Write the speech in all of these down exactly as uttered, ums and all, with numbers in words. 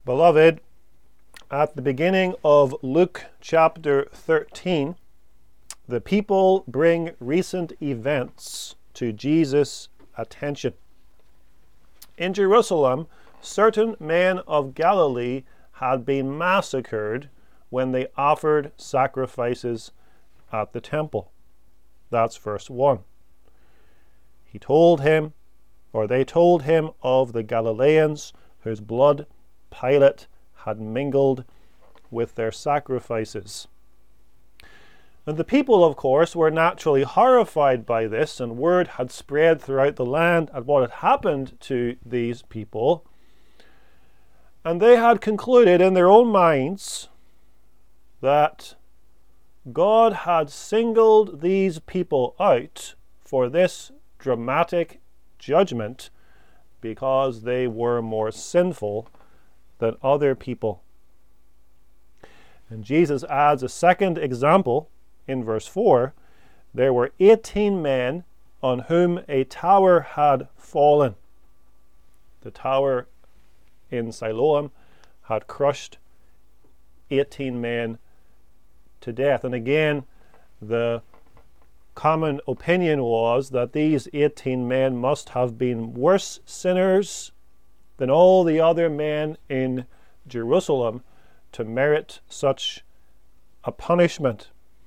Beloved, at the beginning of Luke chapter thirteen, the people bring recent events to Jesus' attention. In Jerusalem, certain men of Galilee had been massacred when they offered sacrifices at the temple. That's verse one. He told him, or they told him of the Galileans whose blood Pilate had mingled with their sacrifices. And the people, of course, were naturally horrified by this, and word had spread throughout the land at what had happened to these people. And they had concluded in their own minds that God had singled these people out for this dramatic judgment because they were more sinful than other people. And Jesus adds a second example in verse four. There were eighteen men on whom a tower had fallen. The tower in Siloam had crushed eighteen men to death. And again, the common opinion was that these eighteen men must have been worse sinners than all the other men in Jerusalem to merit such a punishment.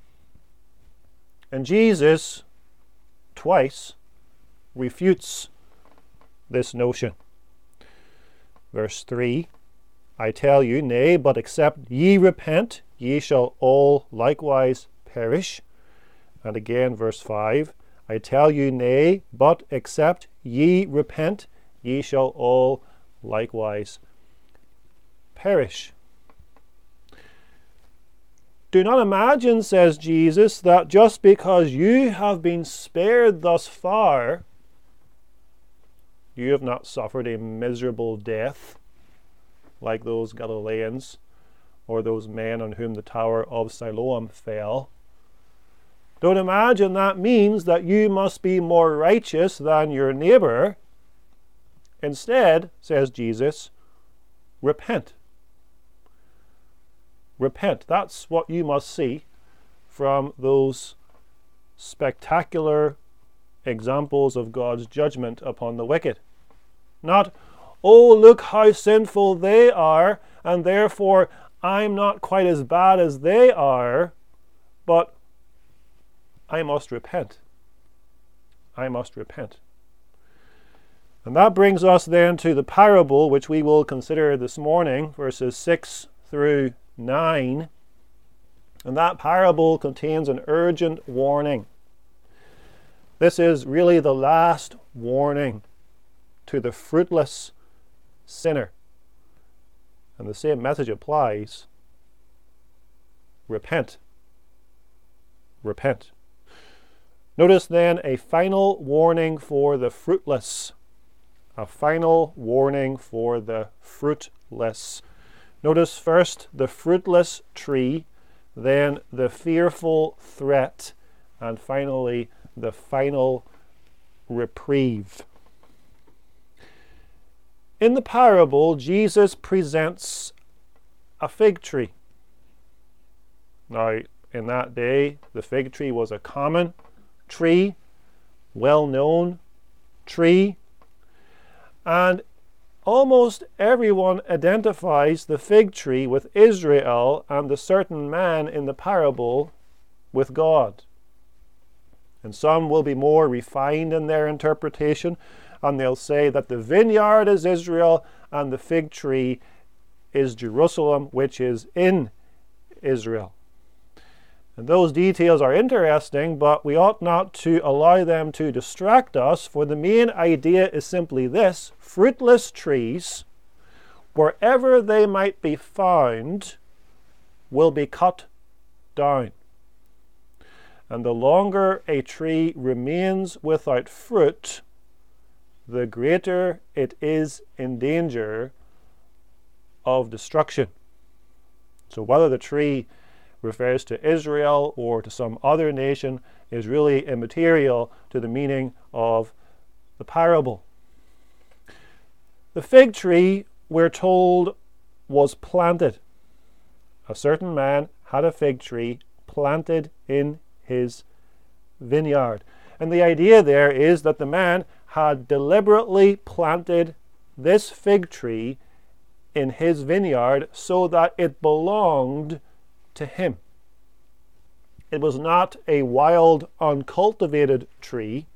And Jesus twice refutes this notion. Verse three, I tell you, nay, but except ye repent, ye shall all likewise perish. And again, verse five, I tell you, nay, but except ye repent, ye shall all likewise perish. Do not imagine, says Jesus, that just because you have been spared thus far, you have not suffered a miserable death like those Galileans or those men on whom the tower of Siloam fell. Don't imagine that means that you must be more righteous than your neighbor. Instead, says Jesus, repent. Repent. That's what you must see from those spectacular examples of God's judgment upon the wicked. Not, oh, look how sinful they are, and therefore I'm not quite as bad as they are, but I must repent. I must repent. And that brings us then to the parable which we will consider this morning, verses six through nine. And that parable contains an urgent warning. This is really the last warning to the fruitless sinner. And the same message applies. Repent. Repent. Notice then a final warning for the fruitless. A final warning for the fruitless. Notice first the fruitless tree, then the fearful threat, and finally the final reprieve. In the parable, Jesus presents a fig tree. Now, in that day, the fig tree was a common tree, well-known tree, and almost everyone identifies the fig tree with Israel and the certain man in the parable with God. And some will be more refined in their interpretation, and they'll say that the vineyard is Israel and the fig tree is Jerusalem, which is in Israel. And those details are interesting, but we ought not to allow them to distract us, for the main idea is simply this: fruitless trees, wherever they might be found, will be cut down. And the longer a tree remains without fruit, the greater it is in danger of destruction. So whether the tree refers to Israel or to some other nation is really immaterial to the meaning of the parable. The fig tree, we're told, was planted. A certain man had a fig tree planted in his vineyard. And the idea there is that the man had deliberately planted this fig tree in his vineyard so that it belonged to him. It was not a wild, uncultivated tree,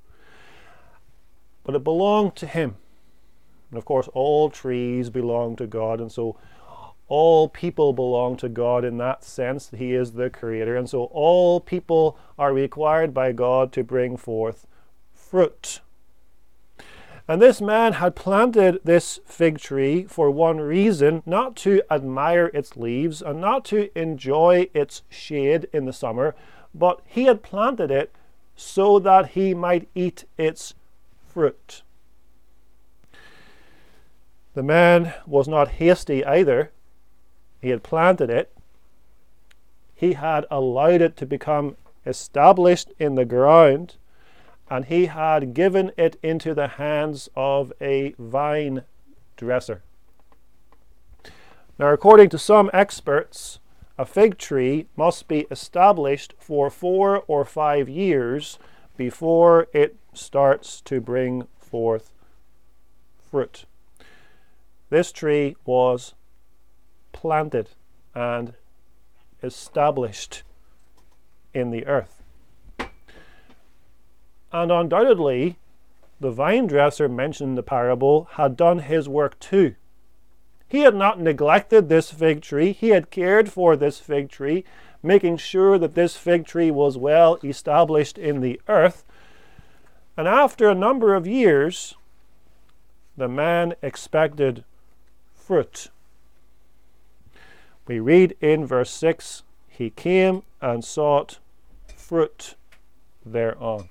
but it belonged to him. And of course, all trees belong to God, and so all people belong to God in that sense. He is the creator, and so all people are required by God to bring forth fruit. And this man had planted this fig tree for one reason, not to admire its leaves and not to enjoy its shade in the summer, but he had planted it so that he might eat its fruit. The man was not hasty either. He had planted it. He had allowed it to become established in the ground, and he had given it into the hands of a vine dresser. Now, according to some experts, a fig tree must be established for four or five years before it starts to bring forth fruit. This tree was planted and established in the earth. And undoubtedly, the vine dresser mentioned in the parable had done his work too. He had not neglected this fig tree. He had cared for this fig tree, making sure that this fig tree was well established in the earth. And after a number of years, the man expected fruit. We read in verse six, he came and sought fruit thereon.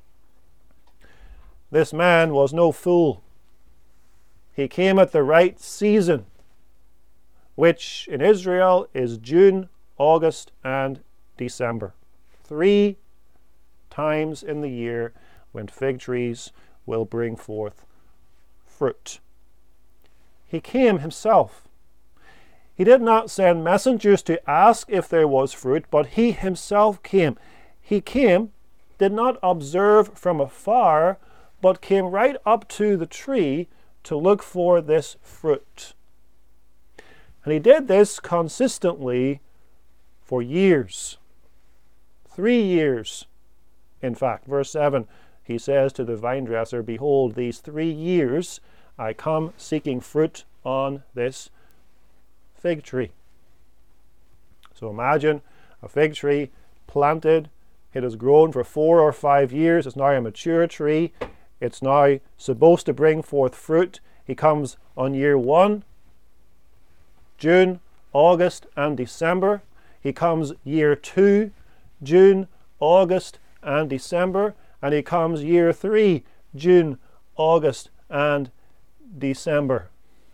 This man was no fool. He came at the right season, which in Israel is June, August, and December. Three times in the year when fig trees will bring forth fruit. He came himself. He did not send messengers to ask if there was fruit, but he himself came. He came, did not observe from afar, but came right up to the tree to look for this fruit. And he did this consistently for years. Three years, in fact. Verse seven, he says to the vine dresser, behold, these three years I come seeking fruit on this fig tree. So imagine a fig tree planted. It has grown for four or five years. It's now a mature tree. It's now supposed to bring forth fruit. He comes on year one, June, August, and December. He comes year two, June, August, and December. And he comes year three, June, August, and December.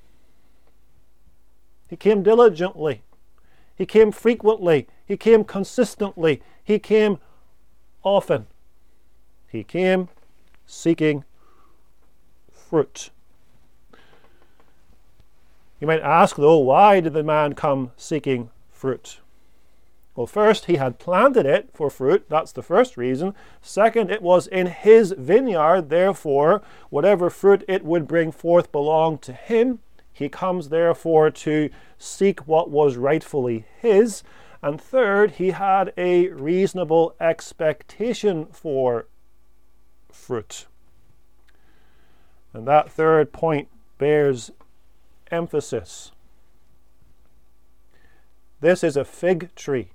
He came diligently. He came frequently. He came consistently. He came often. He came seeking fruit. You might ask, though, why did the man come seeking fruit? Well, first, he had planted it for fruit. That's the first reason. Second, it was in his vineyard. Therefore, whatever fruit it would bring forth belonged to him. He comes, therefore, to seek what was rightfully his. And third, he had a reasonable expectation for fruit. And that third point bears emphasis. This is a fig tree.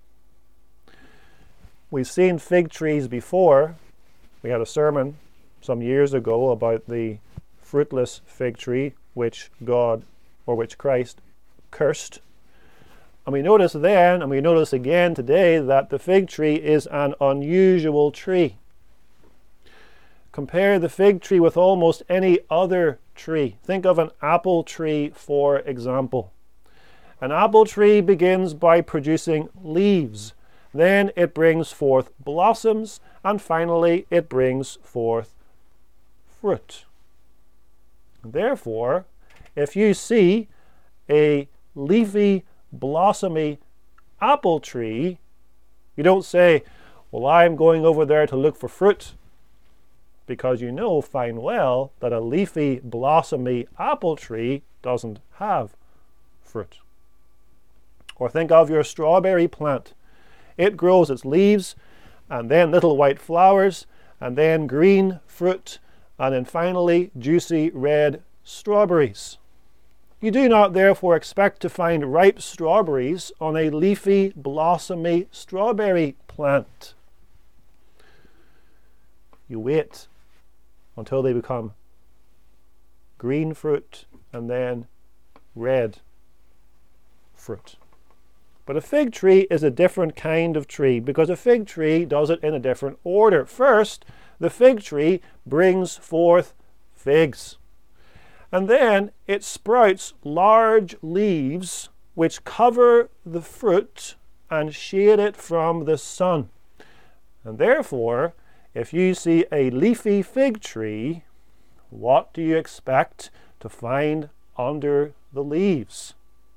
We've seen fig trees before. We had a sermon some years ago about the fruitless fig tree which God, or which Christ, cursed. And we notice then, and we notice again today, that the fig tree is an unusual tree. Compare the fig tree with almost any other tree. Think of an apple tree, for example. An apple tree begins by producing leaves. Then it brings forth blossoms, and finally it brings forth fruit. Therefore, if you see a leafy, blossomy apple tree, you don't say, well, I'm going over there to look for fruit, because you know fine well that a leafy, blossomy apple tree doesn't have fruit. Or think of your strawberry plant. It grows its leaves, and then little white flowers, and then green fruit, and then finally juicy red strawberries. You do not therefore expect to find ripe strawberries on a leafy, blossomy strawberry plant. You wait until they become green fruit and then red fruit. But a fig tree is a different kind of tree, because a fig tree does it in a different order. First, the fig tree brings forth figs. And then it sprouts large leaves which cover the fruit and shade it from the sun. And therefore, if you see a leafy fig tree, what do you expect to find under the leaves?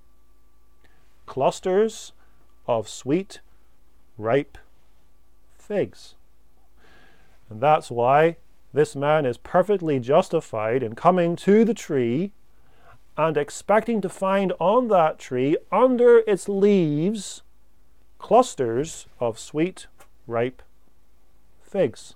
Clusters of sweet, ripe figs. And that's why this man is perfectly justified in coming to the tree and expecting to find on that tree, under its leaves, clusters of sweet, ripe figs.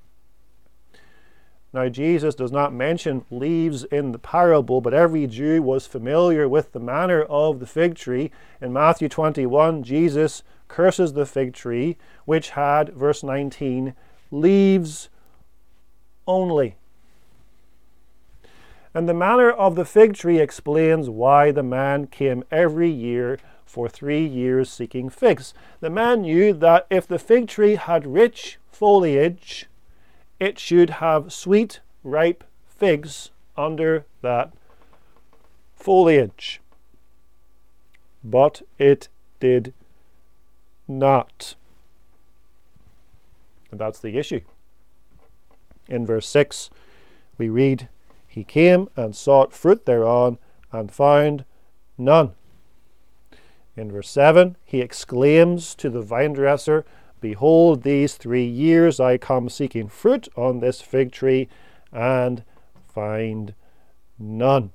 Now, Jesus does not mention leaves in the parable, but every Jew was familiar with the manner of the fig tree. In Matthew twenty-one, Jesus curses the fig tree, which had, verse nineteen, leaves only. And the manner of the fig tree explains why the man came every year for three years seeking figs. The man knew that if the fig tree had rich foliage, it should have sweet, ripe figs under that foliage. But it did not. And that's the issue. In verse six, we read, he came and sought fruit thereon, and found none. In verse seven, he exclaims to the vine dresser, behold, these three years I come seeking fruit on this fig tree, and find none.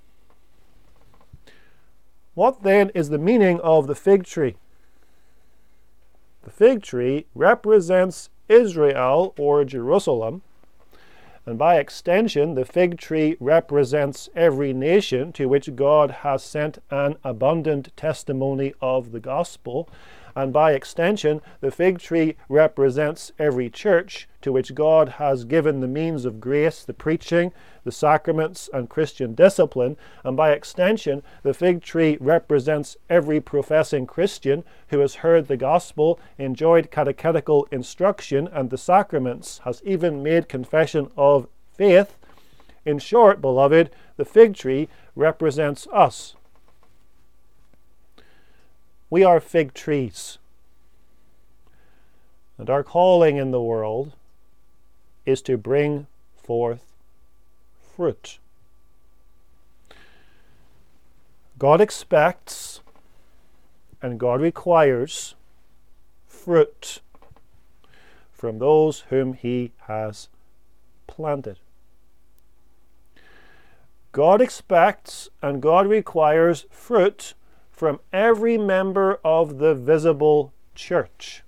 What then is the meaning of the fig tree? The fig tree represents Israel, or Jerusalem, and by extension, the fig tree represents every nation to which God has sent an abundant testimony of the gospel. And by extension, the fig tree represents every church to which God has given the means of grace, the preaching, the sacraments, and Christian discipline. And by extension, the fig tree represents every professing Christian who has heard the gospel, enjoyed catechetical instruction and the sacraments, has even made confession of faith. In short, beloved, the fig tree represents us. We are fig trees. And our calling in the world is to bring forth fruit. God expects and God requires fruit from those whom He has planted. God expects and God requires fruit from every member of the visible church.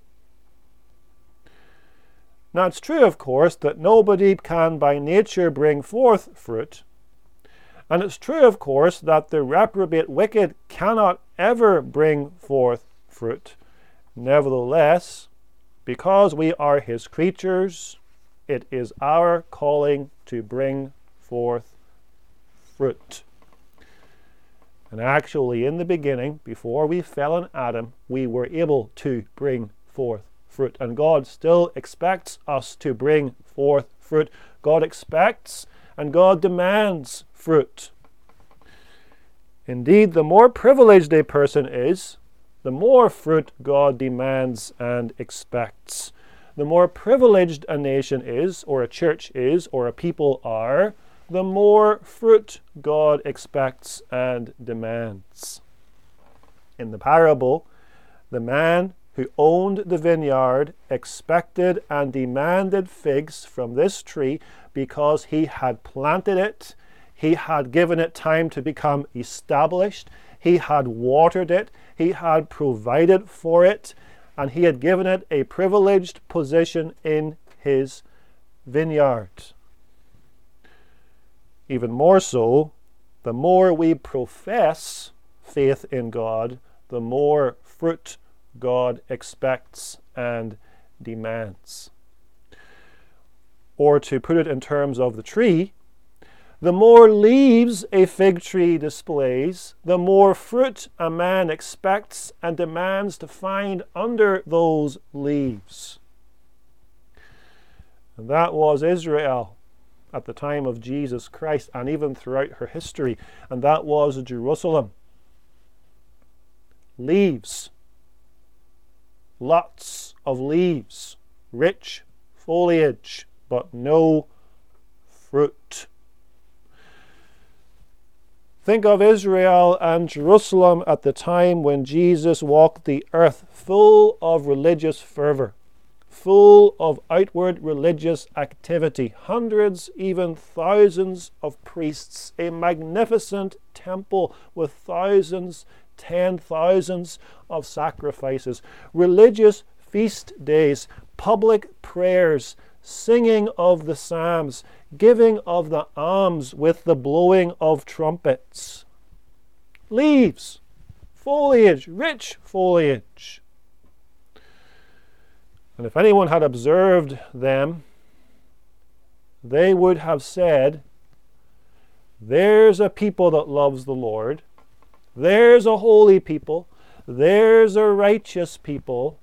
Now, it's true, of course, that nobody can by nature bring forth fruit. And it's true, of course, that the reprobate wicked cannot ever bring forth fruit. Nevertheless, because we are His creatures, it is our calling to bring forth fruit. And actually, in the beginning, before we fell in Adam, we were able to bring forth fruit. And God still expects us to bring forth fruit. God expects and God demands fruit. Indeed, the more privileged a person is, the more fruit God demands and expects. The more privileged a nation is, or a church is, or a people are, the more fruit God expects and demands. In the parable, the man who owned the vineyard expected and demanded figs from this tree because he had planted it, he had given it time to become established, he had watered it, he had provided for it, and he had given it a privileged position in his vineyard. Even more so, the more we profess faith in God, the more fruit God expects and demands. Or to put it in terms of the tree, the more leaves a fig tree displays, the more fruit a man expects and demands to find under those leaves. And that was Israel at the time of Jesus Christ, and even throughout her history, and that was Jerusalem. Leaves. Lots of leaves. Rich foliage, but no fruit. Think of Israel and Jerusalem at the time when Jesus walked the earth, full of religious fervor, full of outward religious activity, hundreds, even thousands of priests, a magnificent temple with thousands, ten thousands of sacrifices, religious feast days, public prayers, singing of the psalms, giving of the alms with the blowing of trumpets. Leaves, foliage, rich foliage. And if anyone had observed them, they would have said, there's a people that loves the Lord, there's a holy people, there's a righteous people.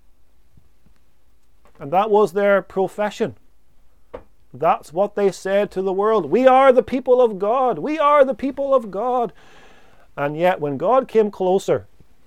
And that was their profession. That's what they said to the world. We are the people of God. We are the people of God. And yet when God came closer,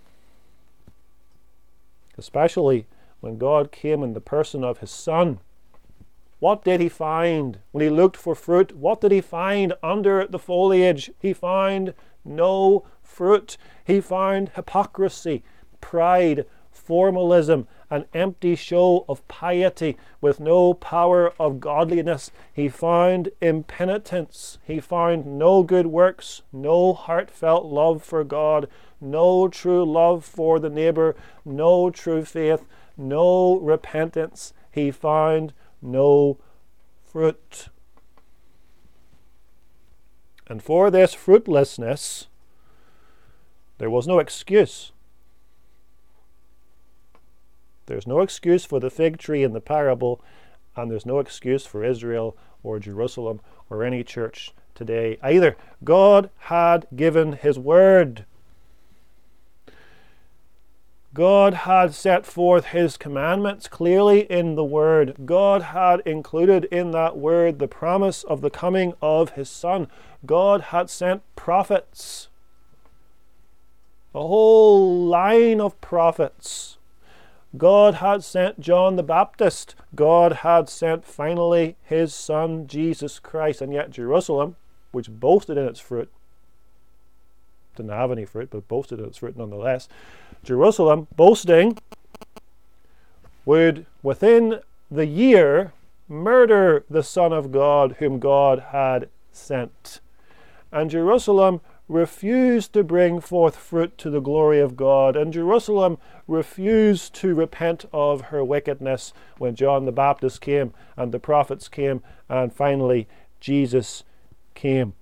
especially when God came in the person of his Son, what did he find? When he looked for fruit, what did he find under the foliage? He found no fruit. He found hypocrisy, pride, formalism, an empty show of piety with no power of godliness. He found impenitence. He found no good works, no heartfelt love for God, no true love for the neighbor, no true faith, no repentance. He found no fruit. And for this fruitlessness, there was no excuse. There's no excuse for the fig tree in the parable, and there's no excuse for Israel or Jerusalem or any church today either. God had given his word. God had set forth his commandments clearly in the word. God had included in that word the promise of the coming of his Son. God had sent prophets, a whole line of prophets. God had sent John the Baptist. God had sent finally his Son, Jesus Christ. And yet Jerusalem, which boasted in its fruit, didn't have any fruit, but boasted in its fruit nonetheless, Jerusalem, boasting, would within the year murder the Son of God whom God had sent. And Jerusalem refused to bring forth fruit to the glory of God, and Jerusalem refused to repent of her wickedness when John the Baptist came and the prophets came and finally Jesus came.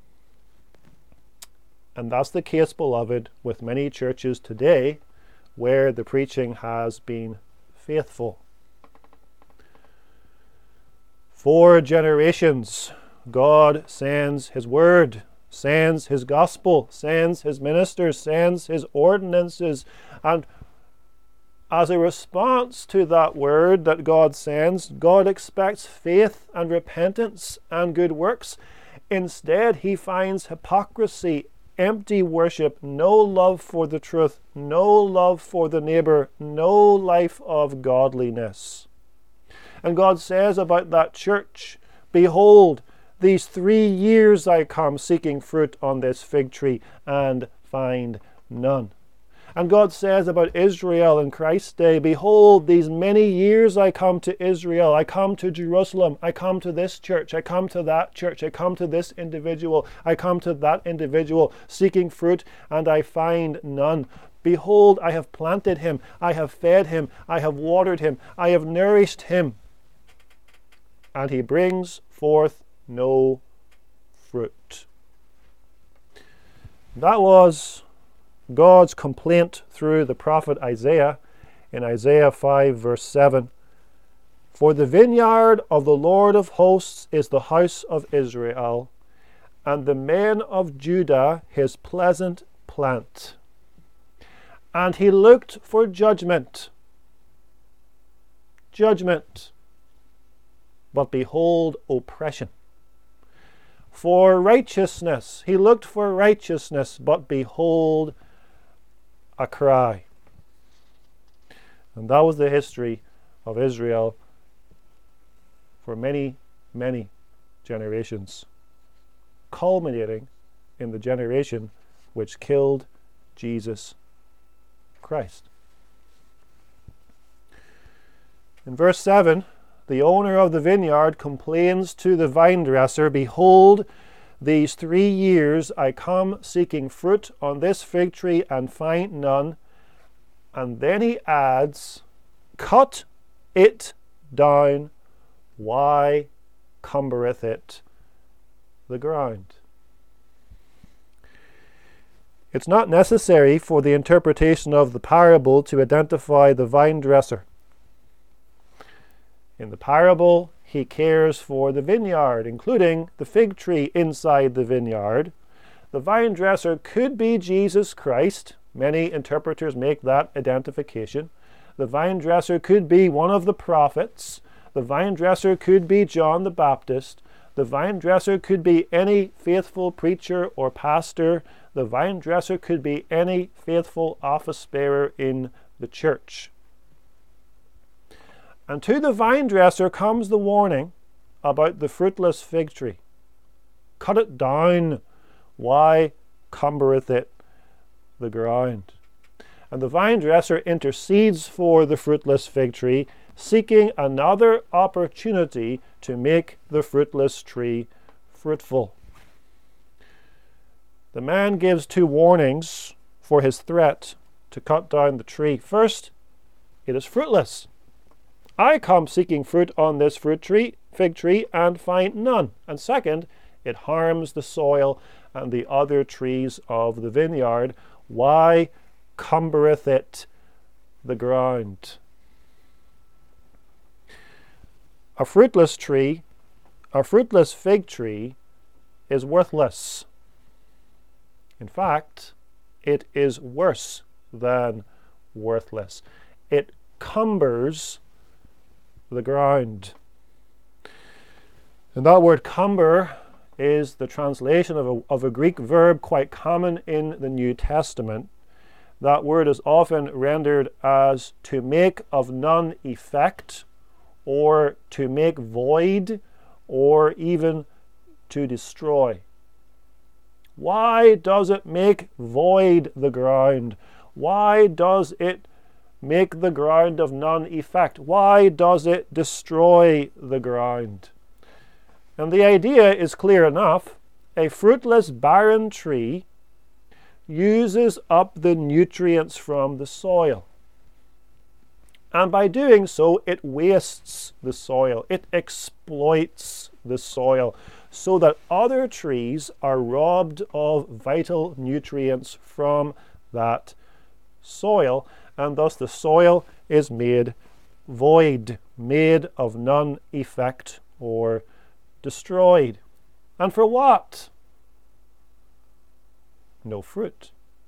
And that's the case, beloved, with many churches today where the preaching has been faithful. For generations, God sends his word, sends his gospel, sends his ministers, sends his ordinances, and as a response to that word that God sends, God expects faith and repentance and good works. Instead, he finds hypocrisy, empty worship, no love for the truth, no love for the neighbor, no life of godliness. And God says about that church, behold, these three years I come seeking fruit on this fig tree and find none. And God says about Israel in Christ's day, behold, these many years I come to Israel, I come to Jerusalem, I come to this church, I come to that church, I come to this individual, I come to that individual, seeking fruit, and I find none. Behold, I have planted him, I have fed him, I have watered him, I have nourished him, and he brings forth no fruit. That was God's complaint through the prophet Isaiah in Isaiah five verse seven. For the vineyard of the Lord of hosts is the house of Israel, and the men of Judah his pleasant plant. And he looked for judgment, judgment, but behold oppression. For righteousness, he looked for righteousness, but behold a cry. And that was the history of Israel for many, many generations, culminating in the generation which killed Jesus Christ. In verse seven, the owner of the vineyard complains to the vine dresser, behold, these three years I come seeking fruit on this fig tree and find none. And then he adds, cut it down, why cumbereth it the ground? It's not necessary for the interpretation of the parable to identify the vine dresser. In the parable, he cares for the vineyard, including the fig tree inside the vineyard. The vine dresser could be Jesus Christ. Many interpreters make that identification. The vine dresser could be one of the prophets. The vine dresser could be John the Baptist. The vine dresser could be any faithful preacher or pastor. The vine dresser could be any faithful office bearer in the church. And to the vine dresser comes the warning about the fruitless fig tree. Cut it down, why cumbereth it the ground? And the vine dresser intercedes for the fruitless fig tree, seeking another opportunity to make the fruitless tree fruitful. The man gives two warnings for his threat to cut down the tree. First, it is fruitless. I come seeking fruit on this fruit tree, fig tree, and find none. And second, it harms the soil and the other trees of the vineyard. Why cumbereth it the ground? A fruitless tree, a fruitless fig tree, is worthless. In fact, it is worse than worthless. It cumbers the ground. And that word cumber is the translation of a, of a Greek verb quite common in the New Testament. That word is often rendered as to make of none effect, or to make void, or even to destroy. Why does it make void the ground? Why does it make the ground of none effect? Why does it destroy the ground? And the idea is clear enough. A fruitless, barren tree uses up the nutrients from the soil. And by doing so, it wastes the soil. It exploits the soil so that other trees are robbed of vital nutrients from that soil. And thus the soil is made void, made of none effect, or destroyed. And for what? No fruit.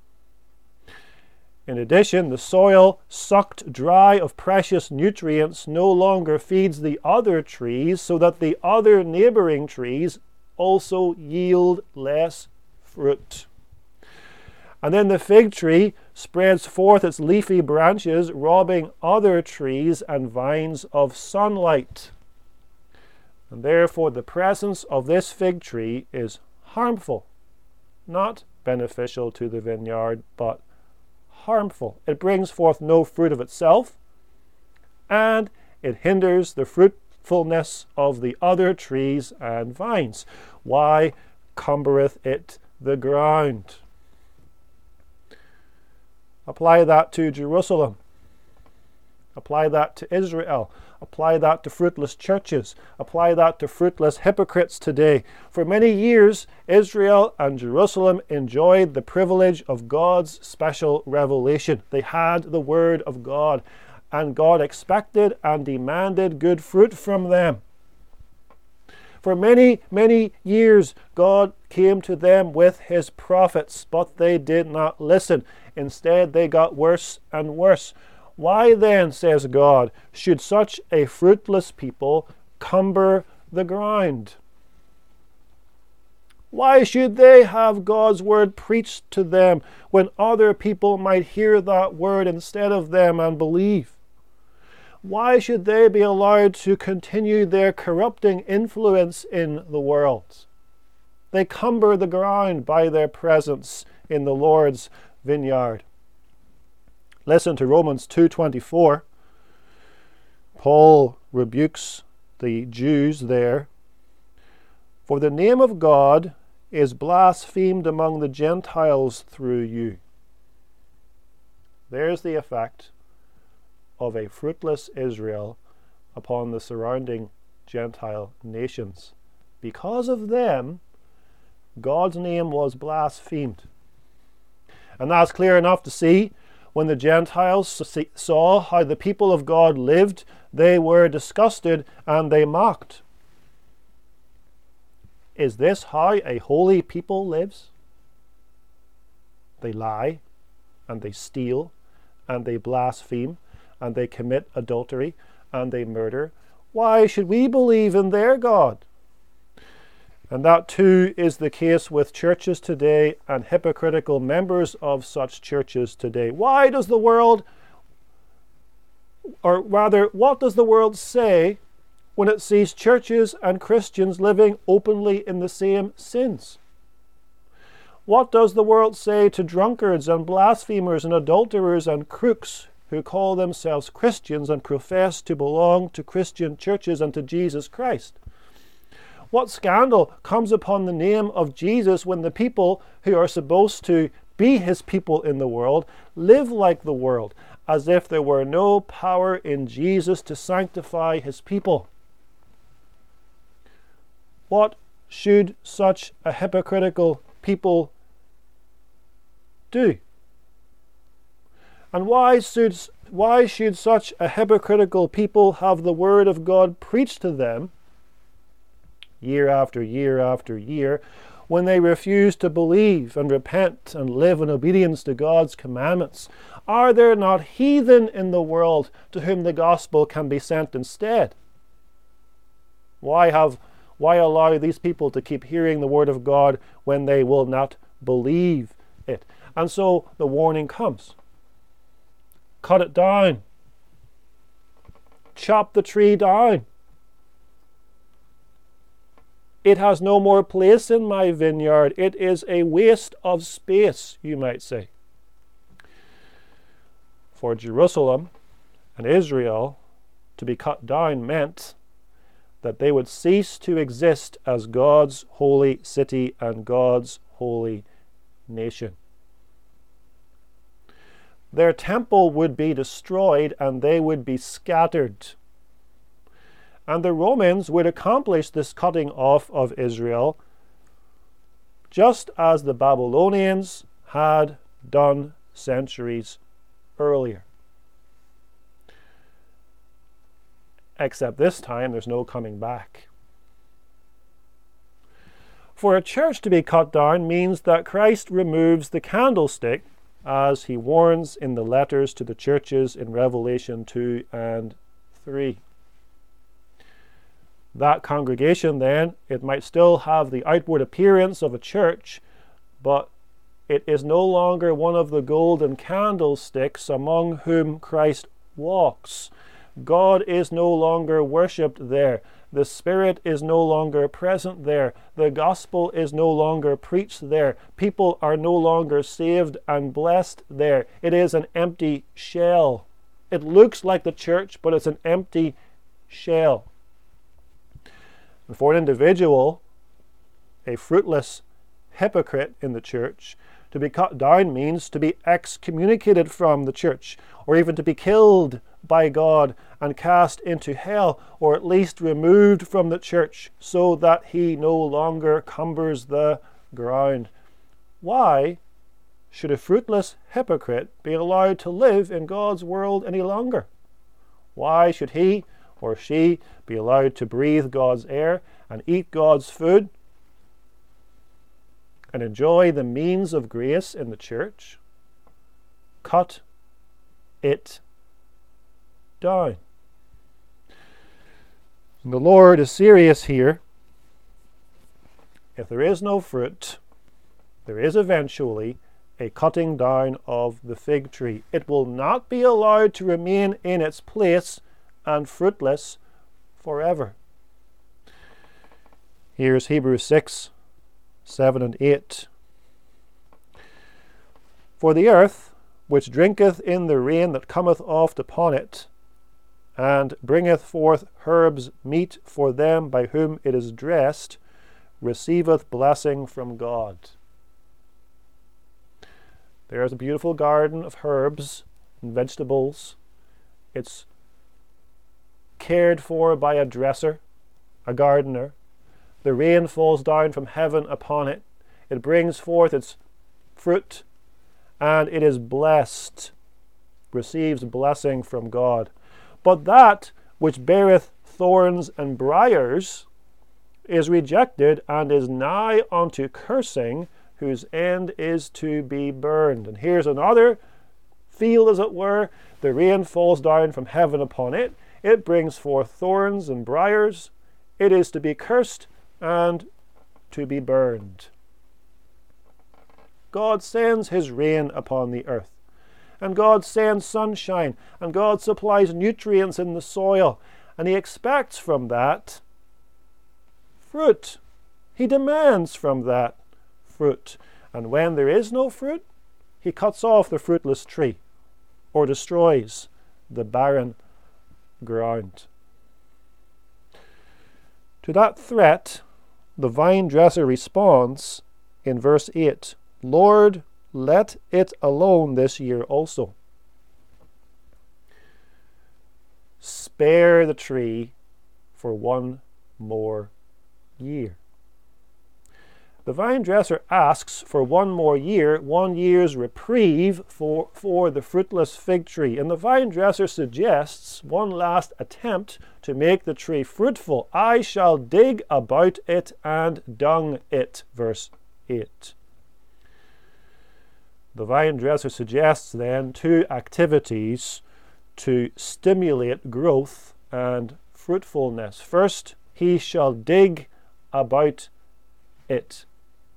In addition, the soil, sucked dry of precious nutrients, no longer feeds the other trees, so that the other neighboring trees also yield less fruit. And then the fig tree spreads forth its leafy branches, robbing other trees and vines of sunlight. And therefore the presence of this fig tree is harmful, not beneficial to the vineyard, but harmful. It brings forth no fruit of itself, and it hinders the fruitfulness of the other trees and vines. Why cumbereth it the ground? Apply that to Jerusalem. Apply that to Israel. Apply that to fruitless churches. Apply that to fruitless hypocrites today. For many years, Israel and Jerusalem enjoyed the privilege of God's special revelation. They had the Word of God, and God expected and demanded good fruit from them. For many, many years, God came to them with his prophets, but they did not listen. Instead, they got worse and worse. Why then, says God, should such a fruitless people cumber the ground? Why should they have God's word preached to them when other people might hear that word instead of them and believe? Why should they be allowed to continue their corrupting influence in the world? They cumber the ground by their presence in the Lord's vineyard. Listen to Romans two twenty-four. Paul rebukes the Jews there. For the name of God is blasphemed among the Gentiles through you. There's the effect of a fruitless Israel upon the surrounding Gentile nations. Because of them, God's name was blasphemed. And that's clear enough to see. When the Gentiles saw how the people of God lived, they were disgusted and they mocked. Is this how a holy people lives? They lie, and they steal, and they blaspheme, and they commit adultery, and they murder. Why should we believe in their God? And that too is the case with churches today and hypocritical members of such churches today. Why does the world, or rather, what does the world say when it sees churches and Christians living openly in the same sins? What does the world say to drunkards and blasphemers and adulterers and crooks who call themselves Christians and profess to belong to Christian churches and to Jesus Christ? What scandal comes upon the name of Jesus when the people who are supposed to be his people in the world live like the world, as if there were no power in Jesus to sanctify his people? What should such a hypocritical people do? And why should, why should such a hypocritical people have the word of God preached to them year after year after year, when they refuse to believe and repent and live in obedience to God's commandments? Are there not heathen in the world to whom the gospel can be sent instead? Why have, why allow these people to keep hearing the word of God when they will not believe it? And so the warning comes. Cut it down. Chop the tree down. It has no more place in my vineyard. It is a waste of space, you might say. For Jerusalem and Israel to be cut down meant that they would cease to exist as God's holy city and God's holy nation. Their temple would be destroyed and they would be scattered. And the Romans would accomplish this cutting off of Israel just as the Babylonians had done centuries earlier. Except this time there's no coming back. For a church to be cut down means that Christ removes the candlestick, as he warns in the letters to the churches in Revelation two and three. That congregation then, it might still have the outward appearance of a church, but it is no longer one of the golden candlesticks among whom Christ walks. God is no longer worshipped there. The Spirit is no longer present there. The gospel is no longer preached there. People are no longer saved and blessed there. It is an empty shell. It looks like the church, but it's an empty shell. And for an individual, a fruitless hypocrite in the church, to be cut down means to be excommunicated from the church, or even to be killed by God and cast into hell, or at least removed from the church so that he no longer cumbers the ground. Why should a fruitless hypocrite be allowed to live in God's world any longer? Why should he or she be allowed to breathe God's air and eat God's food and enjoy the means of grace in the church? Cut it down. And the Lord is serious here. If there is no fruit, there is eventually a cutting down of the fig tree. It will not be allowed to remain in its place and fruitless forever. Here's Hebrews six, seven and eight. For the earth, which drinketh in the rain that cometh oft upon it, and bringeth forth herbs meet for them by whom it is dressed, receiveth blessing from God. There is a beautiful garden of herbs and vegetables. It's cared for by a dresser, a gardener. The rain falls down from heaven upon it. It brings forth its fruit, and it is blessed, receives blessing from God. But that which beareth thorns and briars is rejected and is nigh unto cursing, whose end is to be burned. And here's another field, as it were. The rain falls down from heaven upon it. It brings forth thorns and briars. It is to be cursed and to be burned. God sends his rain upon the earth, and God sends sunshine, and God supplies nutrients in the soil, and he expects from that fruit. He demands from that fruit. And when there is no fruit, he cuts off the fruitless tree or destroys the barren ground. To that threat, the vine dresser responds in verse eight, Lord, let it alone this year also. Spare the tree for one more year. The vine dresser asks for one more year, one year's reprieve for, for the fruitless fig tree. And the vine dresser suggests one last attempt to make the tree fruitful. I shall dig about it and dung it, verse eight. The vine dresser suggests then two activities to stimulate growth and fruitfulness. First, he shall dig about it.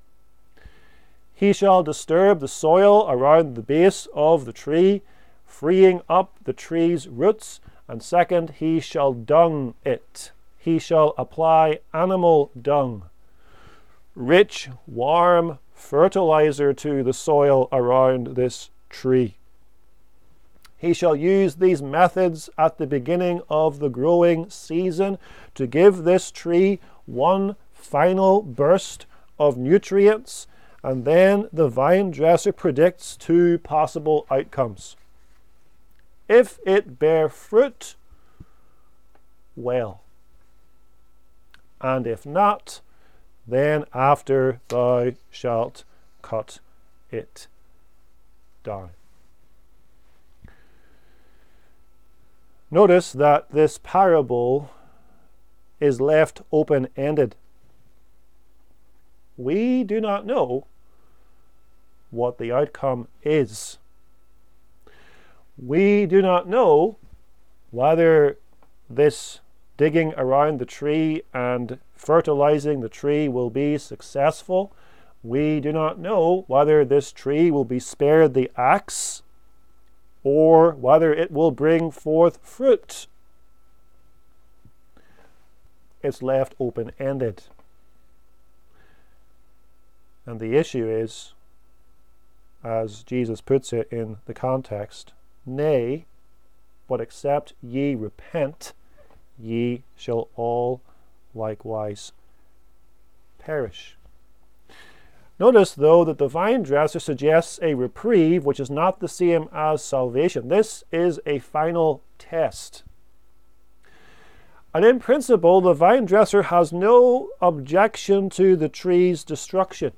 He shall disturb the soil around the base of the tree, freeing up the tree's roots. And second, he shall dung it. He shall apply animal dung, rich, warm fertilizer to the soil around this tree. He shall use these methods at the beginning of the growing season to give this tree one final burst of nutrients, and then the vine dresser predicts two possible outcomes. If it bear fruit, well, and if not, then after thou shalt cut it down. Notice that this parable is left open-ended. We do not know what the outcome is. We do not know whether this digging around the tree and fertilizing the tree will be successful. We do not know whether this tree will be spared the axe or whether it will bring forth fruit. it's left open-ended. And the issue is, as Jesus puts it in the context, nay, but except ye repent, ye shall all likewise perish. Notice, though, that the vine dresser suggests a reprieve, which is not the same as salvation. This is a final test. And in principle, the vine dresser has no objection to the tree's destruction.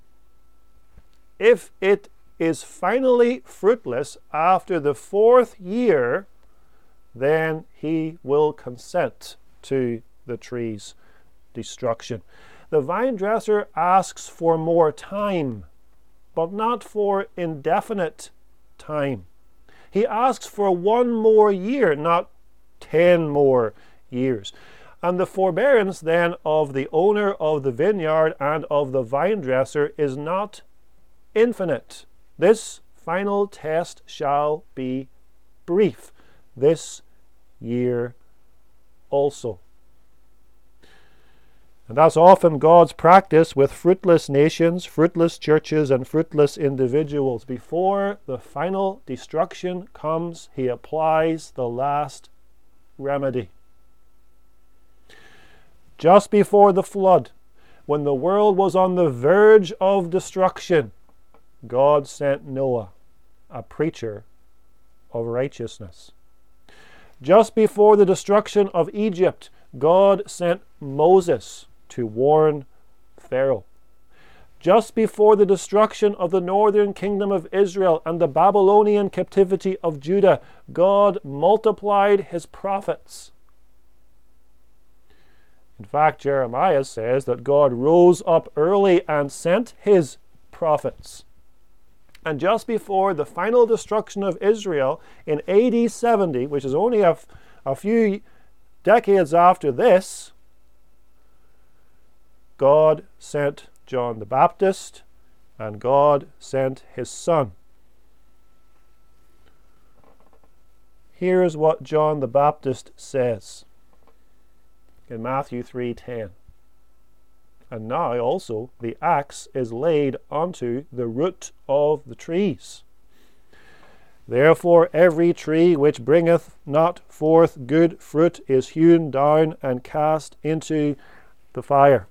If it is finally fruitless after the fourth year, then he will consent to the tree's destruction. The vine dresser asks for more time, but not for indefinite time. He asks for one more year, not ten more years. And the forbearance then of the owner of the vineyard and of the vine dresser is not infinite. This final test shall be brief, this year also. And that's often God's practice with fruitless nations, fruitless churches, and fruitless individuals. Before the final destruction comes, he applies the last remedy. Just before the flood, when the world was on the verge of destruction, God sent Noah, a preacher of righteousness. Just before the destruction of Egypt, God sent Moses to warn Pharaoh. Just before the destruction of the northern kingdom of Israel and the Babylonian captivity of Judah, God multiplied his prophets. In fact, Jeremiah says that God rose up early and sent his prophets. And just before the final destruction of Israel in A D seventy, which is only a, f- a few decades after this, God sent John the Baptist, and God sent his son. Here is what John the Baptist says in Matthew three ten. And now also the axe is laid unto the root of the trees. Therefore every tree which bringeth not forth good fruit is hewn down and cast into the fire.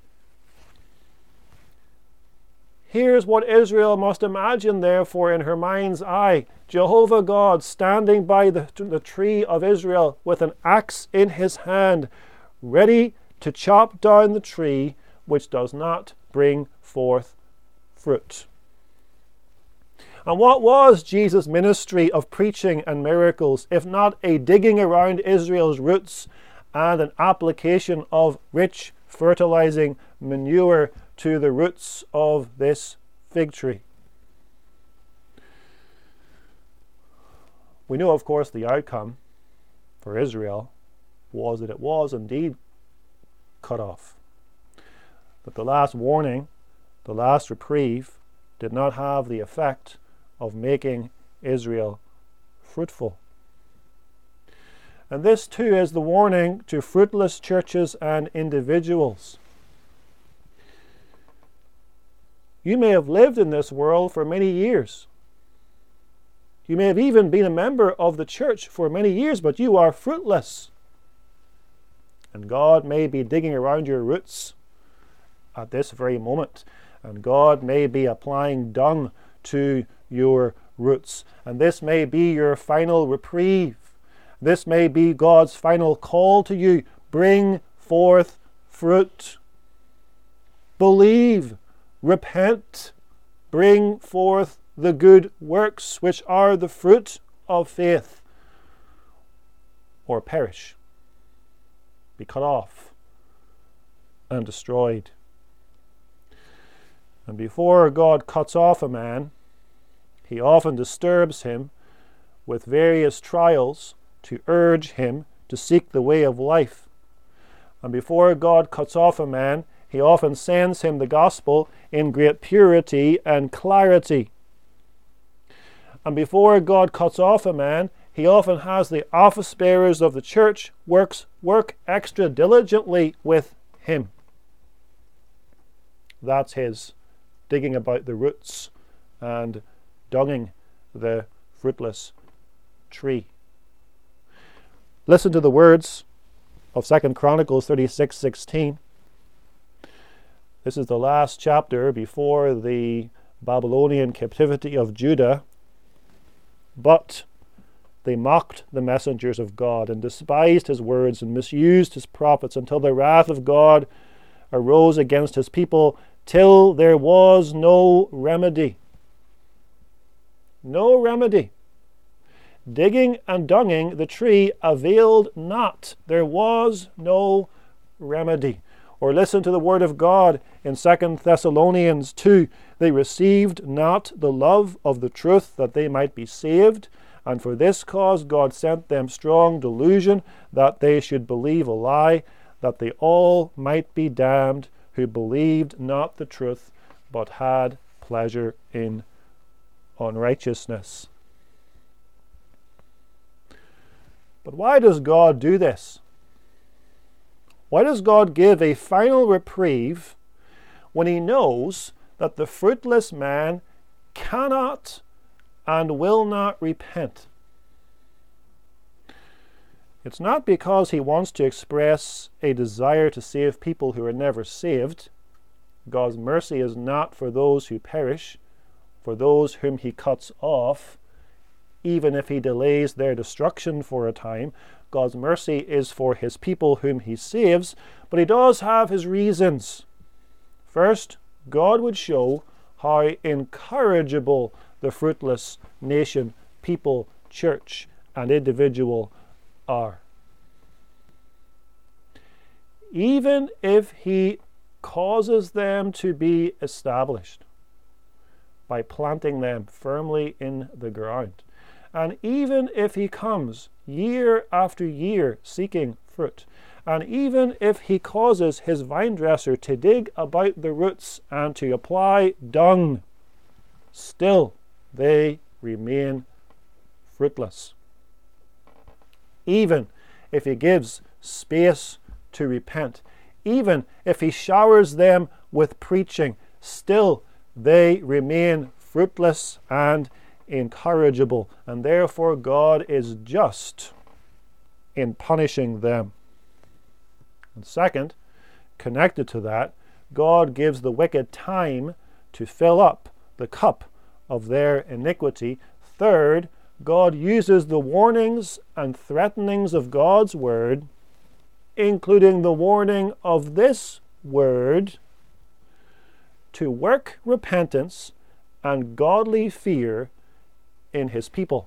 Here's what Israel must imagine, therefore, in her mind's eye. Jehovah God standing by the, the tree of Israel with an axe in his hand, ready to chop down the tree which does not bring forth fruit. And what was Jesus' ministry of preaching and miracles, if not a digging around Israel's roots and an application of rich, fertilizing manure to the roots of this fig tree? We know, of course, the outcome for Israel was that it was indeed cut off. But the last warning, the last reprieve, did not have the effect of making Israel fruitful. And this too is the warning to fruitless churches and individuals. You may have lived in this world for many years. You may have even been a member of the church for many years, but you are fruitless. And God may be digging around your roots at this very moment. And God may be applying dung to your roots. And this may be your final reprieve. This may be God's final call to you. Bring forth fruit. Believe. Repent. Bring forth the good works which are the fruit of faith. Or perish. Be cut off and destroyed. And before God cuts off a man, he often disturbs him with various trials to urge him to seek the way of life. And before God cuts off a man, he often sends him the gospel in great purity and clarity. And before God cuts off a man, he often has the office bearers of the church works, work extra diligently with him. That's his digging about the roots and dunging the fruitless tree. Listen to the words of Second Chronicles thirty-six sixteen. This is the last chapter before the Babylonian captivity of Judah. But they mocked the messengers of God and despised his words and misused his prophets until the wrath of God arose against his people, till there was no remedy. No remedy. Digging and dunging the tree availed not. There was no remedy. Or listen to the word of God in Second Thessalonians two. They received not the love of the truth that they might be saved, and for this cause God sent them strong delusion that they should believe a lie, that they all might be damned who believed not the truth, but had pleasure in unrighteousness. But why does God do this? Why does God give a final reprieve when he knows that the fruitless man cannot and will not repent? It's not because he wants to express a desire to save people who are never saved. God's mercy is not for those who perish, for those whom he cuts off, even if he delays their destruction for a time. God's mercy is for his people whom he saves, but he does have his reasons. First, God would show how incorrigible the fruitless nation, people, church, and individual are. Even if he causes them to be established by planting them firmly in the ground, and even if he comes year after year seeking fruit, and even if he causes his vine dresser to dig about the roots and to apply dung, still they remain fruitless. Even if he gives space to repent, even if he showers them with preaching, still they remain fruitless and incorrigible, and therefore God is just in punishing them. And second, connected to that, God gives the wicked time to fill up the cup of their iniquity. Third, God uses the warnings and threatenings of God's word, including the warning of this word, to work repentance and godly fear in his people.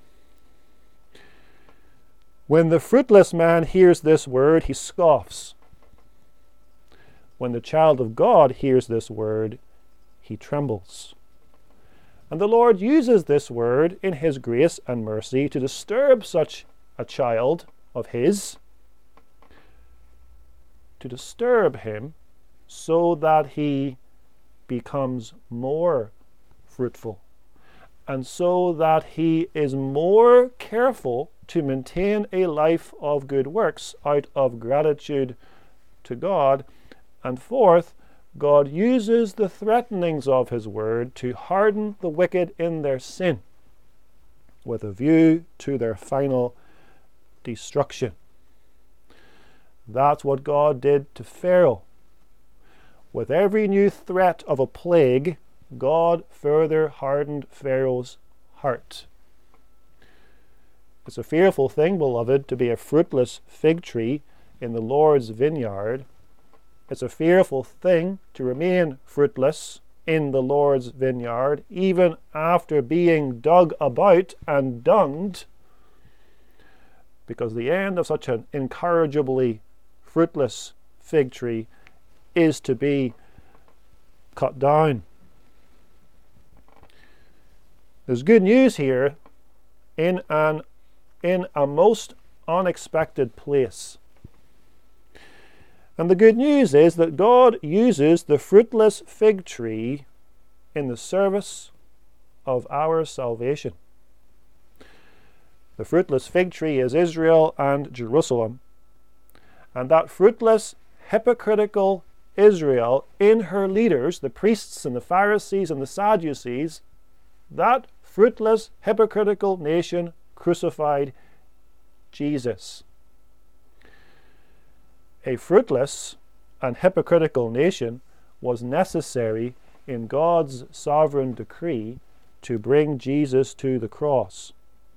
When the fruitless man hears this word, he scoffs. When the child of God hears this word, he trembles. And the Lord uses this word in his grace and mercy to disturb such a child of his, to disturb him so that he becomes more fruitful, and so that he is more careful to maintain a life of good works out of gratitude to God. And fourth, God uses the threatenings of his word to harden the wicked in their sin, with a view to their final destruction. That's what God did to Pharaoh. With every new threat of a plague, God further hardened Pharaoh's heart. It's a fearful thing, beloved, to be a fruitless fig tree in the Lord's vineyard. It's a fearful thing to remain fruitless in the Lord's vineyard, even after being dug about and dunged, because the end of such an incorrigibly fruitless fig tree is to be cut down. There's good news here in an in a most unexpected place. And the good news is that God uses the fruitless fig tree in the service of our salvation. The fruitless fig tree is Israel and Jerusalem. And that fruitless, hypocritical Israel, in her leaders, the priests and the Pharisees and the Sadducees, that fruitless, hypocritical nation crucified Jesus. A fruitless and hypocritical nation was necessary in God's sovereign decree to bring Jesus to the cross.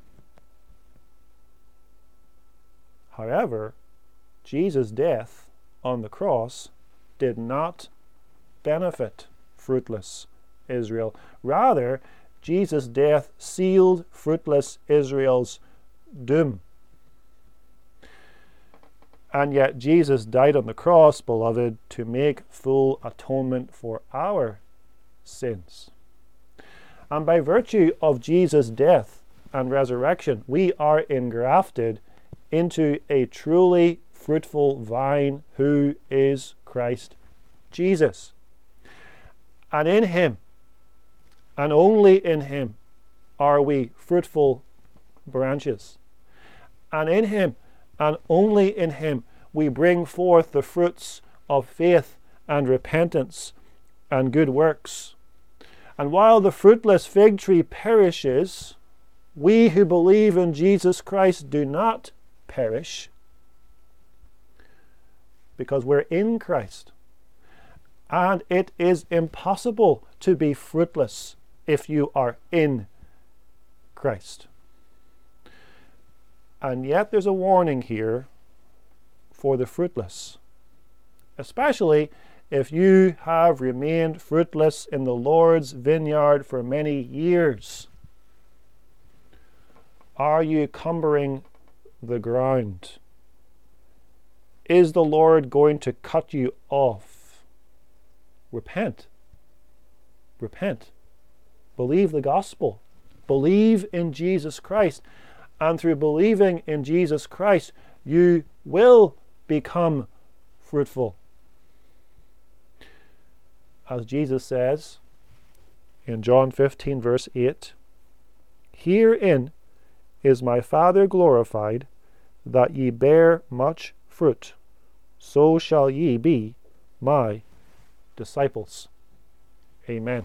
However, Jesus' death on the cross did not benefit fruitless Israel. Rather, Jesus' death sealed fruitless Israel's doom. And yet Jesus died on the cross, beloved, to make full atonement for our sins. And by virtue of Jesus' death and resurrection, we are engrafted into a truly fruitful vine who is Christ Jesus. And in him, and only in him, are we fruitful branches. And in him, and only in him, we bring forth the fruits of faith and repentance and good works. And while the fruitless fig tree perishes, we who believe in Jesus Christ do not perish, because we're in Christ. And it is impossible to be fruitless if you are in Christ. And yet there's a warning here for the fruitless, especially if you have remained fruitless in the Lord's vineyard for many years. Are you cumbering the ground? Is the Lord going to cut you off? Repent. Repent. Believe the gospel. Believe in Jesus Christ. And through believing in Jesus Christ, you will become fruitful. As Jesus says in John fifteen, verse eight, "Herein is my Father glorified, that ye bear much fruit. So shall ye be my disciples." Amen.